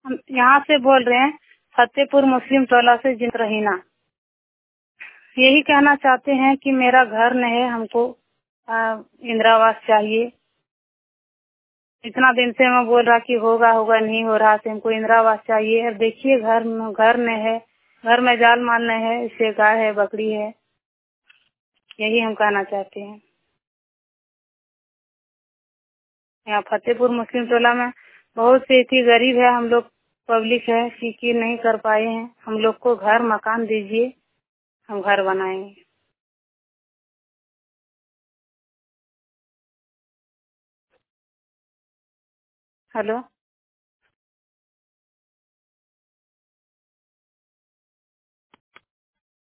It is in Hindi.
हम यहाँ से बोल रहे हैं, फतेहपुर मुस्लिम टोला से जिन रहीना। यही कहना चाहते हैं कि मेरा घर नहीं है, हमको इंदिरा आवास चाहिए। इतना दिन से मैं बोल रहा कि होगा होगा, नहीं हो रहा, तो हमको इंदिरा आवास चाहिए। अब देखिए घर नहीं है, घर में जाल माल नहीं है, इससे गाय है, बकरी है। यही हम कहना चाहते हैं। यहाँ फतेहपुर मुस्लिम टोला में बहुत से इतनी गरीब है, हम लोग पब्लिक है कि नहीं कर पाए हैं। हम लोग को घर मकान दीजिए, हम घर बनाएंगे। हेलो।